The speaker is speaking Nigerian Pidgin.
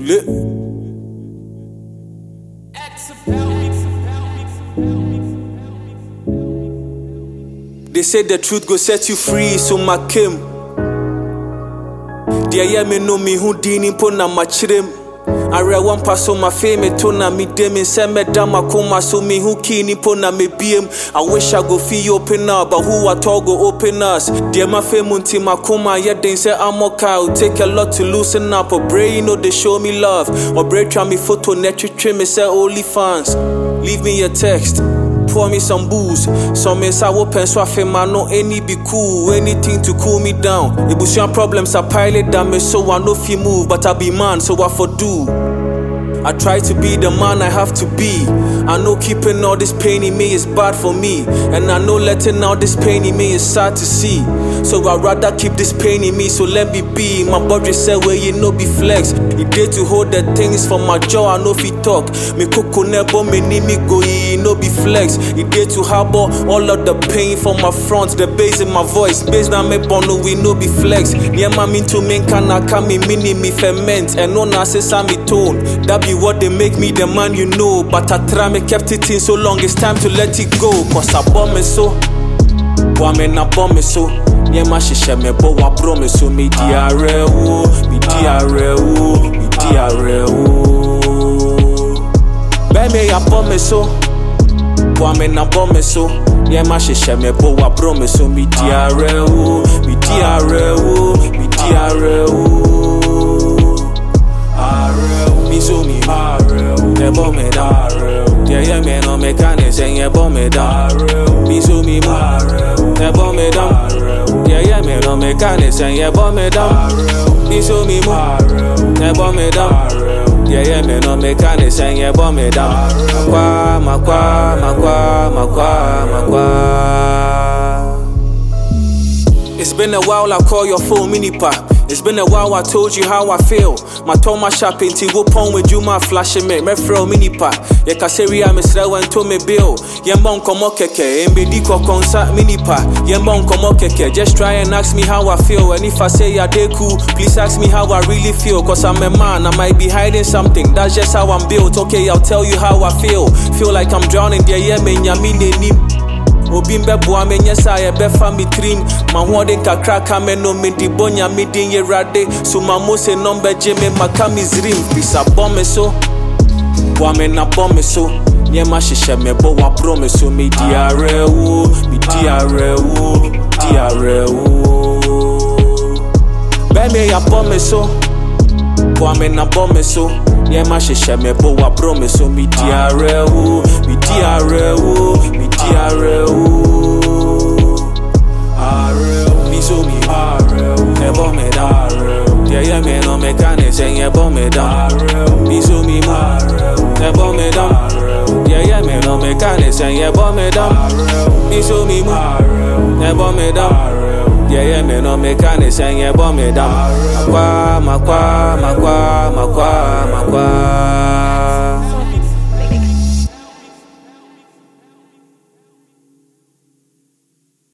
lit. They say the truth go set you free, so my Kim. Dear yeah me know me who dini pona my chrim. I read one pass on my fame, it tona me dem and send me down my coma, so me who keen pona me BM. I wish I go feel open up, but who I talk go open us. Dear my fame until my coma, yet they say I'm okay. It'll take a lot to loosen up. Or brain, you know they show me love. Or break try me photo, net trim, it say only fans. Leave me a text. Pour me some booze. Some men say open so I feel man no any be cool. Anything to cool me down. Ebusian problems I pilot down me so I no feel move. But I be man so I for do. I try to be the man I have to be. I know keeping all this pain in me is bad for me. And I know letting out this pain in me is sad to see. So I'd rather keep this pain in me, so let me be. My body said where you know be flex. It did to hold the things for my jaw, I know if he talk. Me coco nebo, me need me go, he no be flex. It did to harbor all of the pain for my front, the bass in my voice. Bass na me bono, we no be flex. Near my mean to me kana kami mini me ferment. And no nonsense me tone. That be what they make me the man you know. But I try me kept it in so long, it's time to let it go. Cause I bomb me so. Boy me na bomb me so. Nyema shisha me bo wa promise so me diare wo, me diare wo, me diare wo. Be me ya bomb me so. Boy me na bomb me so. Nyema shisha me bo wa promise so me diare wo, me diare wo, me diare wo. Me so me ne bomb me da. Yeah me no mechanic saying yeah bomb me da. Me so me ne bomb me da. Yeah me no mechanic saying yeah bomb me da. Me so me ne bomb me da. Yeah me no mechanic saying yeah bomb me da. Makwa. It's been a while I call your phone mini pa. It's been a while I told you how I feel. My tone my shopping till whoop on with you my flashing me. Me fro mini pa. Ye kaseri a misra when to me bill. Yembon komo keke. Mbedi ko concert mini pa. Yembon komo keke. Just try and ask me how I feel. And if I say I dey cool, please ask me how I really feel. Cause I'm a man, I might be hiding something. That's just how I'm built. Okay, I'll tell you how I feel. Feel like I'm drowning there, yeah, me nyamine nim. Obimbe boa me nyesa ye befa mi trim. Ma hoden kakra kame no me di bonya me din ye rade. So ma mo se number jeme makami zrim. Pisa bombe so. Boa me na bombe so. Nyema shisha me bo wa promise so me diare wo, me diare wo, diare wo. Be me ya bombe so. Boa me na bombe so. Nyema shisha me bo wa promise so me diare wo, me diare wo, me diare wo. Me so me ne bomb me da. Yeah me no mechanic saying yeah bomb me da. Me so me ne bomb me da. Yeah me no mechanic saying yeah bomb me da. Me so me ne bomb me da. Yeah me no mechanic saying yeah bomb me da.